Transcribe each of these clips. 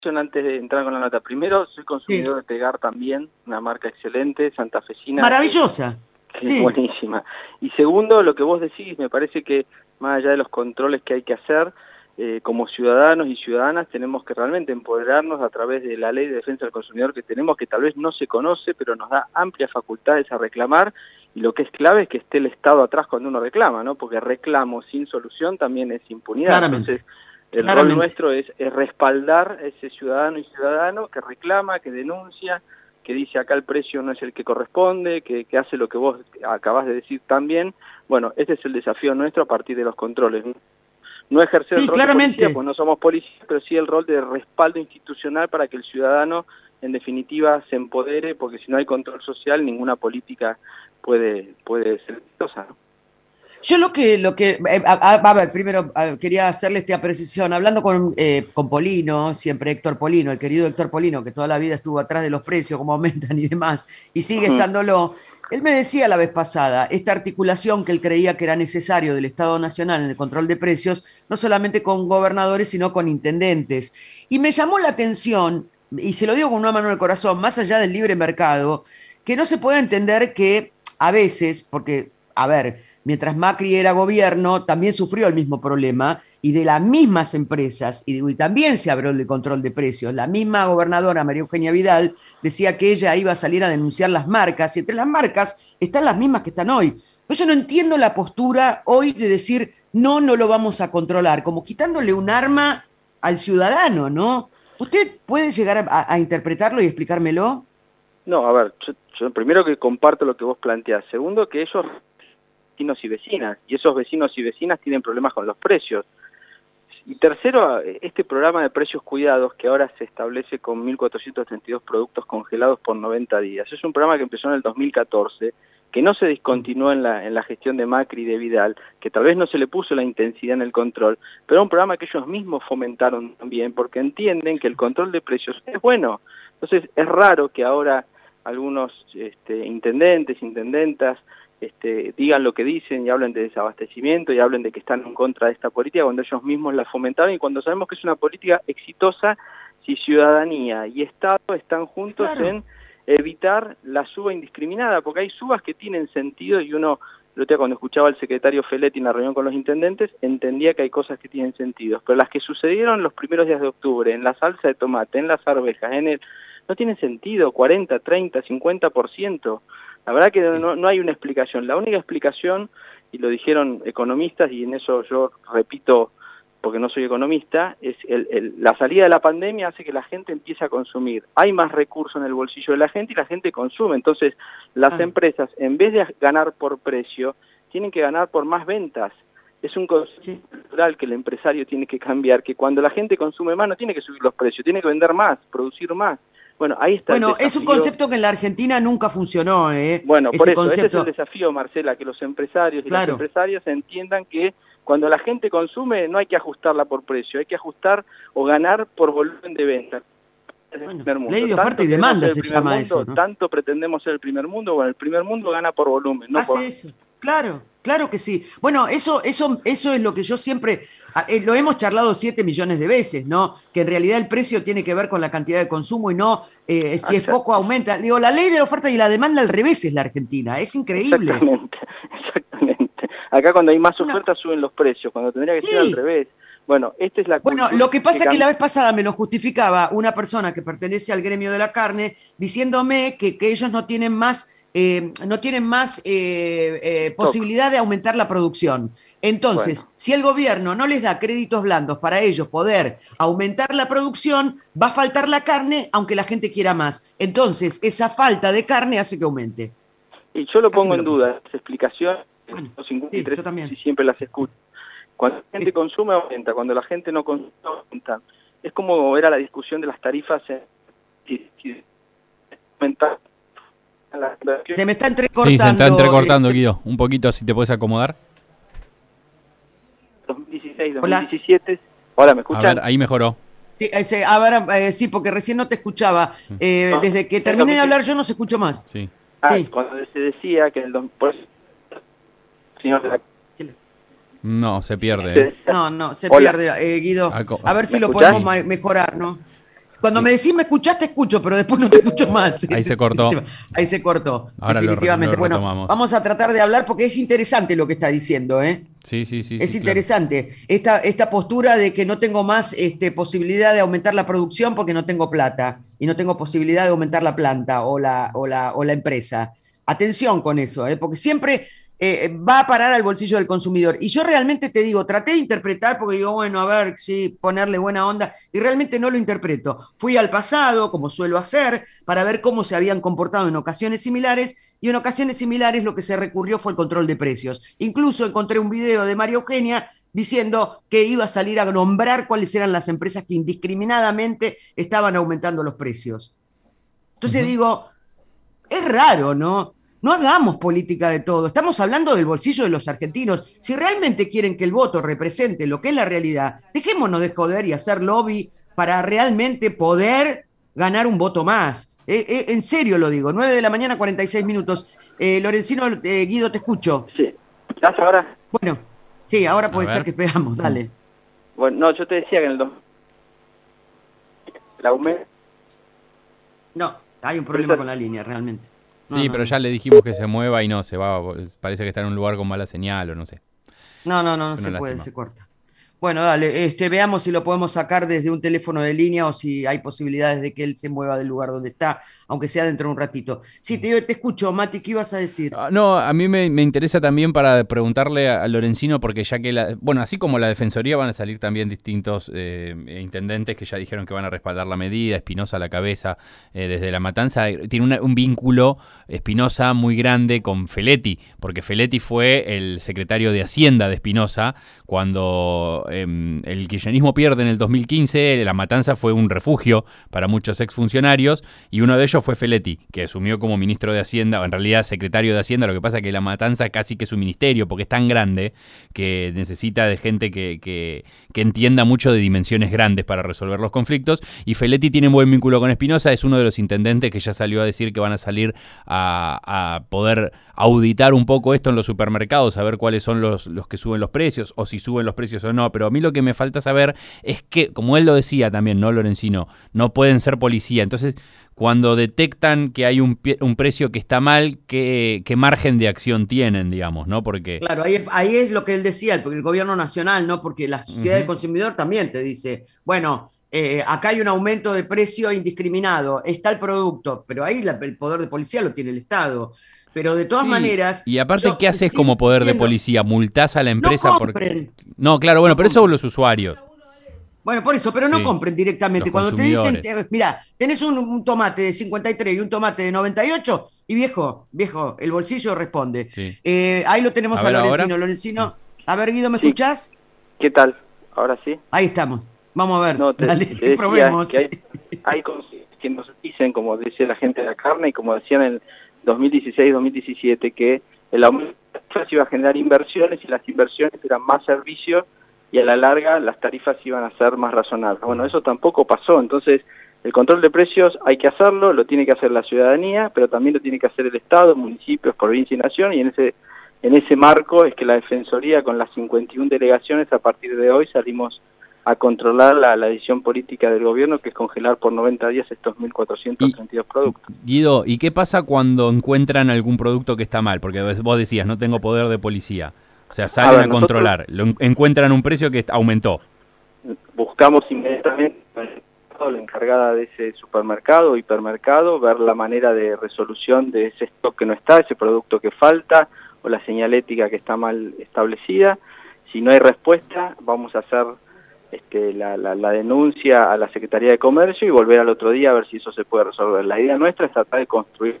Antes de entrar con la nota, primero soy consumidor Sí. de Tegar también, una marca excelente, santafesina, Maravillosa. que es Sí, buenísima. Y segundo, lo que vos decís, me parece que más allá de los controles que hay que hacer, como ciudadanos y ciudadanas tenemos que realmente empoderarnos a través de la ley de defensa del consumidor que tenemos, que tal vez no se conoce, pero nos da amplias facultades a reclamar, y lo que es clave es que esté el Estado atrás cuando uno reclama, ¿no? Porque reclamo sin solución también es impunidad. claramente. Entonces, el rol Claramente. nuestro es respaldar a ese ciudadano y ciudadano que reclama, que denuncia, que dice acá el precio no es el que corresponde, que hace lo que vos acabás de decir también. Bueno, este es el desafío nuestro a partir de los controles. No ejercer el Sí, rol de policía, claramente. pues no somos policías, pero sí el rol de respaldo institucional para que el ciudadano, en definitiva, se empodere, porque si no hay control social, ninguna política puede ser exitosa, ¿no? Yo a ver, primero quería hacerle esta precisión, hablando con Polino, siempre Héctor Polino, el querido Héctor Polino, que toda la vida estuvo atrás de los precios, cómo aumentan y demás, y sigue estándolo. Él me decía la vez pasada, esta articulación que él creía que era necesario del Estado Nacional en el control de precios, no solamente con gobernadores, sino con intendentes. Y me llamó la atención, y se lo digo con una mano en el corazón, más allá del libre mercado, que no se puede entender que a veces, porque, a ver, mientras Macri era gobierno, también sufrió el mismo problema y de las mismas empresas, y también se abrió el control de precios. La misma gobernadora, María Eugenia Vidal, decía que ella iba a salir a denunciar las marcas, y entre las marcas están las mismas que están hoy. Por eso no entiendo la postura hoy de decir, no, no lo vamos a controlar, como quitándole un arma al ciudadano, ¿no? ¿Usted puede llegar a interpretarlo y explicármelo? No, a ver, yo primero que comparto lo que vos planteás. Segundo, que ellos vecinos y vecinas, y esos vecinos y vecinas tienen problemas con los precios. Y tercero, este programa de precios cuidados que ahora se establece con 1.432 productos congelados por 90 días. Es un programa que empezó en el 2014, que no se discontinuó en la gestión de Macri y de Vidal, que tal vez no se le puso la intensidad en el control, pero es un programa que ellos mismos fomentaron también, porque entienden que el control de precios es bueno. Entonces es raro que ahora algunos intendentes, intendentas, digan lo que dicen y hablen de desabastecimiento y hablen de que están en contra de esta política cuando ellos mismos la fomentaron y cuando sabemos que es una política exitosa si ciudadanía y Estado están juntos en evitar la suba indiscriminada, porque hay subas que tienen sentido y uno, el otro día cuando escuchaba al secretario Feletti en la reunión con los intendentes, entendía que hay cosas que tienen sentido, pero las que sucedieron los primeros días de octubre, en la salsa de tomate, en las arvejas, no tienen sentido, 40, 30, 50%. La verdad que no hay una explicación. La única explicación, y lo dijeron economistas, y en eso yo repito, porque no soy economista, es la salida de la pandemia hace que la gente empiece a consumir. Hay más recursos en el bolsillo de la gente y la gente consume. Entonces, las empresas, en vez de ganar por precio, tienen que ganar por más ventas. Es un concepto cultural que el empresario tiene que cambiar, que cuando la gente consume más no tiene que subir los precios, tiene que vender más, producir más. Bueno, ahí está el desafío. Es un concepto que en la Argentina nunca funcionó, Bueno, por ese eso, ese es el concepto. desafío, Marcela, que los empresarios y las Claro. empresarias entiendan que cuando la gente consume no hay que ajustarla por precio, hay que ajustar o ganar por volumen de venta. Bueno, ley de oferta y demanda se llama eso, ¿no? Tanto pretendemos ser el primer mundo, bueno, el primer mundo gana por volumen, no por... Hace eso. Claro, claro que sí. Bueno, eso es lo que yo siempre, lo hemos charlado 7 millones de veces, ¿no? Que en realidad el precio tiene que ver con la cantidad de consumo y no si es poco aumenta. Digo, la ley de la oferta y la demanda al revés es la Argentina, es increíble. Exactamente, exactamente. Acá cuando hay más ofertas suben los precios, cuando tendría que ser al revés. Bueno, esta es la Bueno, cultura lo que pasa es que la cambia. vez pasada me lo justificaba una persona que pertenece al gremio de la carne, diciéndome que ellos no tienen más, posibilidad de aumentar la producción. Entonces, Bueno, si el gobierno no les da créditos blandos para ellos poder aumentar la producción, va a faltar la carne aunque la gente quiera más. Entonces, esa falta de carne hace que aumente. y yo lo Así pongo me en lo puso. duda, las explicaciones, Bueno, los sí, 53 yo también. y siempre las escucho. Cuando la gente consume, aumenta. Cuando la gente no consume, aumenta. Es como era la discusión de las tarifas aumentar. Se me está entrecortando. Sí, se está entrecortando, Guido. Un poquito, si te puedes acomodar. 2016, 2017. Hola, ¿me escuchan? A ver, ahí mejoró. Sí, a ver, sí, porque recién no te escuchaba. Desde que terminé de hablar yo no se escuchó más. Sí. Sí. Cuando se decía que por eso, señor de la... No, se pierde. No, se Hola. pierde, Guido. A ver si ¿Me lo escuchás? podemos mejorar, ¿no? Cuando Sí. me decís me escuchás, te escucho, pero después no te escucho más. Ahí se cortó. Ahí se cortó, Ahora definitivamente. lo Bueno, retomamos. vamos a tratar de hablar porque es interesante lo que está diciendo, ¿eh? Sí, sí, sí, Es sí, claro. interesante esta postura de que no tengo más posibilidad de aumentar la producción porque no tengo plata y no tengo posibilidad de aumentar la planta o la empresa. Atención con eso, porque siempre va a parar al bolsillo del consumidor. Y yo realmente te digo, traté de interpretar porque digo, bueno, a ver, sí, ponerle buena onda, y realmente no lo interpreto. Fui al pasado, como suelo hacer, para ver cómo se habían comportado en ocasiones similares, y en ocasiones similares lo que se recurrió fue el control de precios. Incluso encontré un video de María Eugenia diciendo que iba a salir a nombrar cuáles eran las empresas que indiscriminadamente estaban aumentando los precios. Entonces digo, es raro, ¿no? No hagamos política de todo. Estamos hablando del bolsillo de los argentinos. Si realmente quieren que el voto represente lo que es la realidad, dejémonos de joder y hacer lobby para realmente poder ganar un voto más. En serio lo digo. 9 de la mañana, 46 minutos. Lorenzino, Guido, te escucho. Sí. ¿Estás ahora? Bueno, sí, ahora A puede ver. ser que esperamos. Dale. Bueno, no, yo te decía que en el aumento... No, hay un problema con la línea, realmente. Sí, pero ya le dijimos que se mueva y no, se va. Parece que está en un lugar con mala señal o no sé. No Es se una puede, lástima. se corta. Bueno, dale, veamos si lo podemos sacar desde un teléfono de línea o si hay posibilidades de que él se mueva del lugar donde está, aunque sea dentro de un ratito. Sí, te escucho, Mati, ¿qué ibas a decir? No, a mí me interesa también para preguntarle a Lorenzino, porque ya que, bueno, así como la Defensoría van a salir también distintos intendentes que ya dijeron que van a respaldar la medida, Espinosa a la cabeza, desde La Matanza, tiene un vínculo Espinosa muy grande con Feletti, porque Feletti fue el secretario de Hacienda de Espinosa cuando el kirchnerismo pierde en el 2015, La Matanza fue un refugio para muchos exfuncionarios y uno de ellos fue Feletti, que asumió como ministro de Hacienda, o en realidad secretario de Hacienda. Lo que pasa es que La Matanza casi que es un ministerio, porque es tan grande que necesita de gente que entienda mucho de dimensiones grandes para resolver los conflictos, y Feletti tiene un buen vínculo con Espinosa, es uno de los intendentes que ya salió a decir que van a salir a poder auditar un poco esto en los supermercados, a ver cuáles son los que suben los precios, o si suben los precios o no. Pero a mí lo que me falta saber es que, como él lo decía también, ¿no, Lorenzino? No pueden ser policía. Entonces, cuando detectan que hay un precio que está mal, ¿qué margen de acción tienen, digamos, no? Porque... Claro, ahí es lo que él decía, el gobierno nacional, ¿no? Porque la sociedad del consumidor también te dice, bueno, acá hay un aumento de precio indiscriminado, está el producto, pero ahí el poder de policía lo tiene el Estado. Pero de todas maneras... Y aparte, yo ¿qué haces sigo como poder de diciendo, policía? ¿Multás a la empresa? no compren. No, claro, bueno, No pero eso compren. los usuarios. Bueno, por eso, pero no Sí, compren directamente. los Cuando te dicen, consumidores. mira, tenés un tomate de 53 y un tomate de 98, y viejo, el bolsillo responde. Sí. Ahí lo tenemos A ver, Lorenzino. ahora. Lorenzino, a ver, Guido, ¿me Sí. escuchás? ¿Qué tal? ¿Ahora sí? Ahí estamos. Vamos a ver. No, Dale, te decía probemos. que hay cosas que nos dicen, como decía la gente de la carne y como decían en 2016-2017, que el aumento de las tarifas iba a generar inversiones y las inversiones eran más servicios y a la larga las tarifas iban a ser más razonables. Bueno, eso tampoco pasó. Entonces, el control de precios hay que hacerlo, lo tiene que hacer la ciudadanía, pero también lo tiene que hacer el Estado, municipios, provincia y nación, y en ese marco es que la Defensoría, con las 51 delegaciones, a partir de hoy salimos a controlar la decisión política del gobierno, que es congelar por 90 días estos 1.432 productos. Guido, ¿y qué pasa cuando encuentran algún producto que está mal? Porque vos decías, no tengo poder de policía. O sea, salen a controlar, encuentran un precio que aumentó. Buscamos inmediatamente la encargada de ese supermercado o hipermercado, ver la manera de resolución de ese stock que no está, ese producto que falta, o la señalética que está mal establecida. Si no hay respuesta, vamos a hacer la denuncia a la Secretaría de Comercio y volver al otro día a ver si eso se puede resolver. La idea nuestra es tratar de construir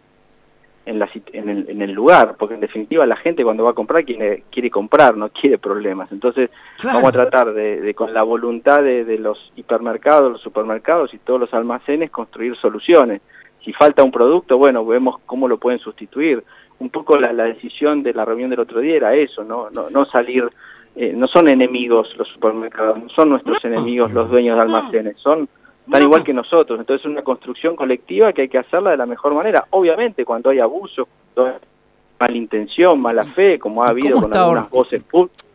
en el lugar, porque en definitiva la gente cuando va a comprar quiere comprar, no quiere problemas. Entonces Claro. vamos a tratar de con la voluntad de los hipermercados, los supermercados y todos los almacenes construir soluciones. Si falta un producto, bueno, vemos cómo lo pueden sustituir. Un poco la decisión de la reunión del otro día era eso, no salir, no son enemigos los supermercados, no son nuestros enemigos los dueños de almacenes, son tan igual que nosotros. Entonces es una construcción colectiva que hay que hacerla de la mejor manera. Obviamente cuando hay abuso, cuando hay malintención, mala fe, como ha habido con algunas voces públicas.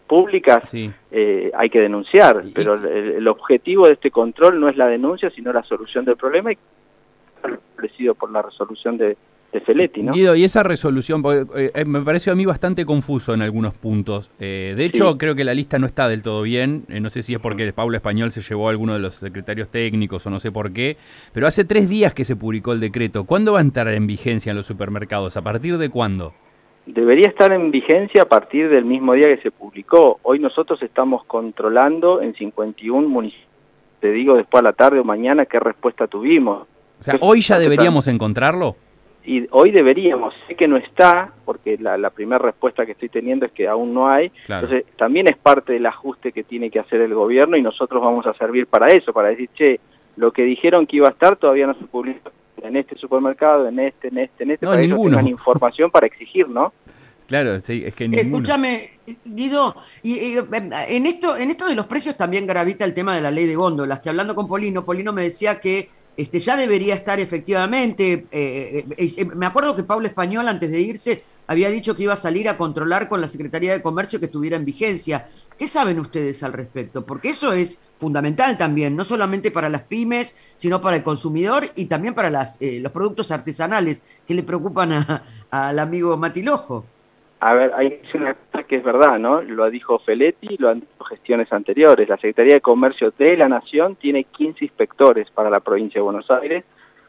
públicas, Sí. hay que denunciar, pero el objetivo de este control no es la denuncia, sino la solución del problema, y establecido por la resolución de Feletti, ¿no? Guido, y esa resolución, porque, me pareció a mí bastante confuso en algunos puntos. De hecho, Sí. creo que la lista no está del todo bien. No sé si es porque Paula Español se llevó a alguno de los secretarios técnicos o no sé por qué. Pero hace 3 días que se publicó el decreto. ¿Cuándo va a entrar en vigencia en los supermercados? ¿A partir de cuándo? Debería estar en vigencia a partir del mismo día que se publicó. Hoy nosotros estamos controlando en 51 municipios. Te digo después a la tarde o mañana qué respuesta tuvimos. O sea, ¿hoy ya deberíamos encontrarlo? Y hoy deberíamos, sé que no está, porque la primera respuesta que estoy teniendo es que aún no hay, Claro. entonces también es parte del ajuste que tiene que hacer el gobierno y nosotros vamos a servir para eso, para decir, che, lo que dijeron que iba a estar todavía no se publicó en este supermercado, en este, No, para que ellos ninguno. tengan información para exigir, ¿no? Claro, sí, es que ninguno. Escúchame, Guido, en esto de los precios también gravita el tema de la ley de góndolas, que hablando con Polino me decía que ya debería estar efectivamente, me acuerdo que Pablo Español antes de irse había dicho que iba a salir a controlar con la Secretaría de Comercio que estuviera en vigencia. ¿Qué saben ustedes al respecto? Porque eso es fundamental también, no solamente para las pymes, sino para el consumidor y también para los productos artesanales que le preocupan al amigo Matilojo. A ver, hay una cosa que es verdad, ¿no? Lo dijo Feletti, lo han dicho gestiones anteriores. La Secretaría de Comercio de la Nación tiene 15 inspectores para la provincia de Buenos Aires.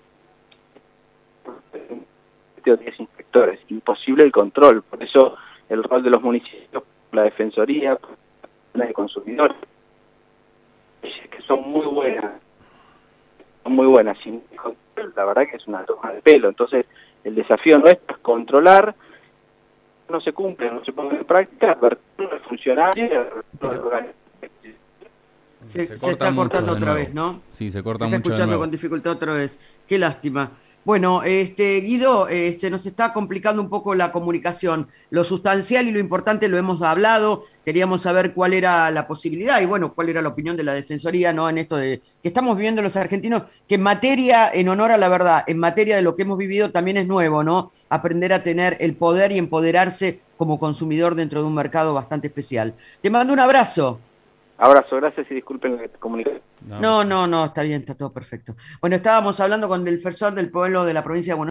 10 inspectores. Imposible el control. Por eso el rol de los municipios, la Defensoría, la de consumidores, que son muy buenas. Sin control, la verdad que es una toma de pelo. Entonces, el desafío nuestro es controlar. No se cumple, no se pone en práctica, advertirlo al funcionario y advertirlo al Se está cortando otra vez, ¿no? Sí, se corta Se está mucho de escuchando nuevo. con dificultad otra vez. Qué lástima. Bueno, Guido, nos está complicando un poco la comunicación. Lo sustancial y lo importante lo hemos hablado. Queríamos saber cuál era la posibilidad y, bueno, cuál era la opinión de la Defensoría, ¿no? En esto de que estamos viviendo los argentinos, que en materia, en honor a la verdad, en materia de lo que hemos vivido también es nuevo, ¿no? Aprender a tener el poder y empoderarse como consumidor dentro de un mercado bastante especial. Te mando un abrazo. Abrazo, gracias y disculpen la comunicación. No, está bien, está todo perfecto. Bueno, estábamos hablando con el defensor del pueblo de la provincia de Buenos Aires.